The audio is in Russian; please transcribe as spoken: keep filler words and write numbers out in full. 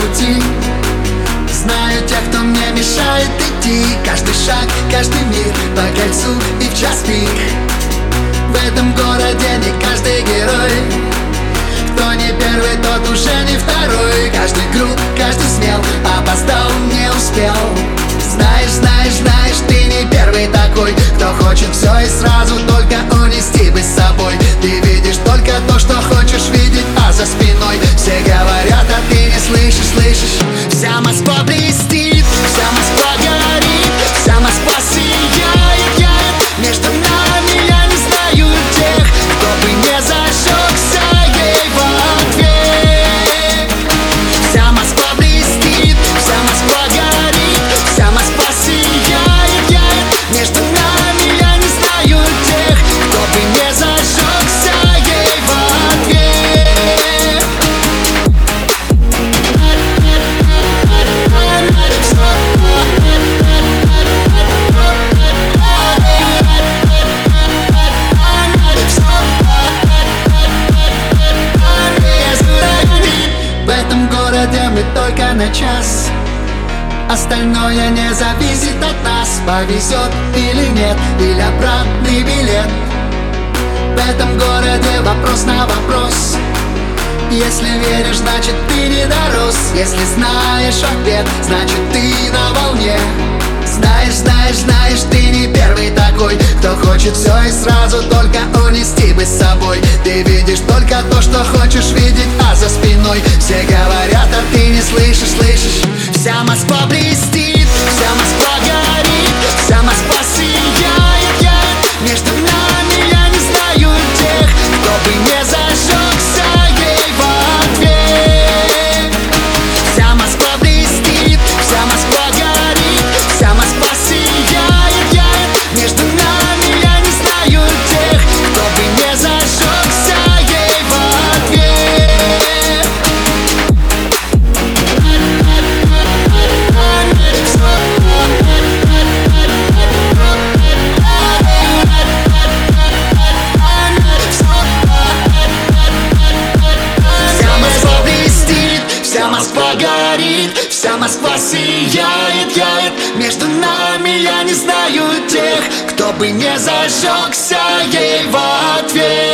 пути. Знаю тех, кто мне мешает идти. Каждый шаг, каждый миг по кольцу и в час пик. В этом городе не каждый герой. Кто не первый, тот уже не второй. Каждый груб, каждый смел, опоздал, не успел. Знаешь, знаешь, знаешь, ты не первый такой, кто хочет все и сразу только унести бы с собой. Ты видишь только то, что хочешь видеть, а за спиной все говорят, а ты не слышишь, слышишь. Вся Москва блестит, вся Москва горит, вся Москва сияет, яет. Между нами я не знаю тех, кто бы не зажегся ей в ответ. Вся Москва блестит, вся Москва горит, вся Москва сияет, яет. Между нами я не знаю тех, кто бы не зажегся ей в ответ. В этом городе мы только на час. Остальное не зависит от нас. Повезет или нет, или обратный билет. В этом городе вопрос на вопрос. Если веришь, значит ты не дорос. Если знаешь ответ, значит ты на волне. Знаешь, знаешь, знаешь, ты не первый такой, кто хочет все и сразу только унести бы с собой. Ты видишь только то, что хочешь видеть, а за спиной все говорят, а ты не слышишь, слышишь. Вся Москва блестит, вся Москва горит, вся Москва сияет, яет. Между нами я не знаю тех, кто бы не зажегся ей в ответ. Вся Москва блестит, вся Москва горит, вся Москва сияет, яет. Между нами я не знаю тех, кто бы не зажегся ей в ответ. Вся Москва блестит, вся Москва горит, вся Москва сияет, яет. Между нами я не знаю тех, кто бы не зажегся ей в ответ.